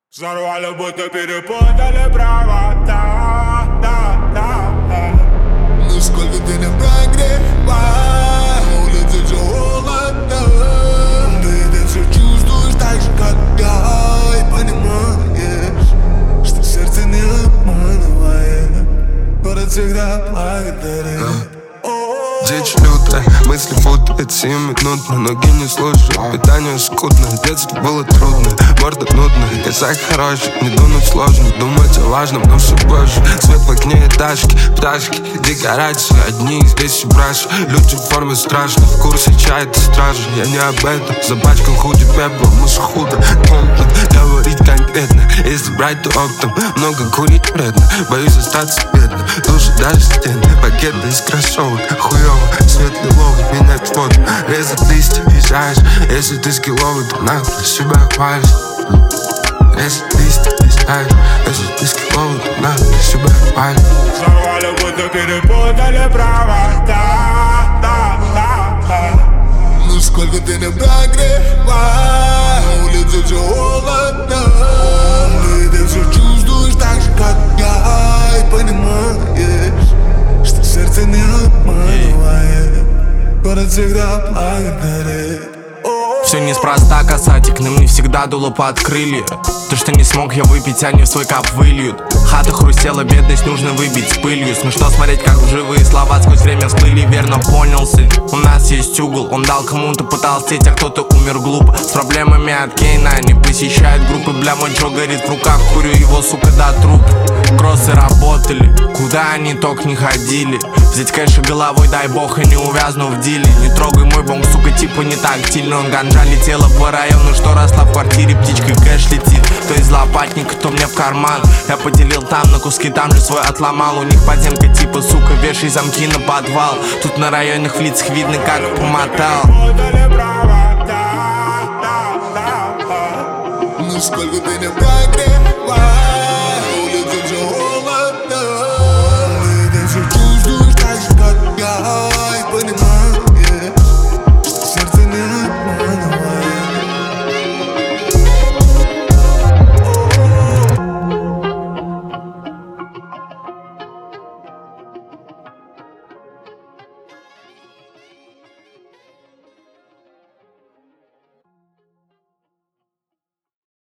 Взорвали, будто перепутали провода, Ну сколько ты не прогревай, на улице все холодно. Ты все чувствуешь так же, как я, и понимаешь, что сердце не обманывает. Город всегда благодарит. Дичь лютая, мысли путают 7 минут, но ноги не слушают. Питание скудное, детство было трудное, морда нудная. Язык хороший, не думать сложно, думать о важном, но все позже. Свет в окне, этажки, пташки, декорации одни, здесь все браши. Люди в форме страшны, в курсе чая это стражи. Я не об этом, запачкал худи пеплом, мы же худо помнят. Говорить конкретно, если брать то оптом. Много курить вредно, боюсь остаться бедным. Души даже стены, пакеты из кроссовок. Хуёво, свет лиловый, менять фото. Резать листья, езжаешь. Если ты скилловый, то нахуй себя хвалишь. Резать листья, езжаешь. Если ты скилловый, то нахуй себя хвалишь. взорвали, будто перепутали провода, Ну сколько ты не прогревай, на улице все холодно. Ты все чувствуешь так же, как я, и понимаешь, что сердце не обманывает. Город всегда благодарит. Все неспроста, касатик, нам не всегда дуло под крылья. То, что не смог я выпить, они в свой кап выльют. Хата хрустела, бедность нужно выбить с пылью. Смешно смотреть, как живые слова сквозь время всплыли. Верно понял, сын, у нас есть угол. Он дал кому-то потолстеть, а кто-то умер глупо. С проблемами от Кейна они посещают группы. Бля, мой Джо горит в руках, курю его, сука, до труп. Кроссы работали, куда они только не ходили. Взять кэша головой, дай бог, и не увязну в диле. Не трогай мой бомб, сука, типа не тактильно. Он ганджа летела по району, что росла в квартире. Птичкой кэш летит, то из лопатника, то мне в карман. Я поделил там на куски, там же свой отломал. У них подземка типа, сука, вешай замки на подвал. Тут на районных лицах видно, как помотал. перепутали провода, Ну сколько ты не прогревай,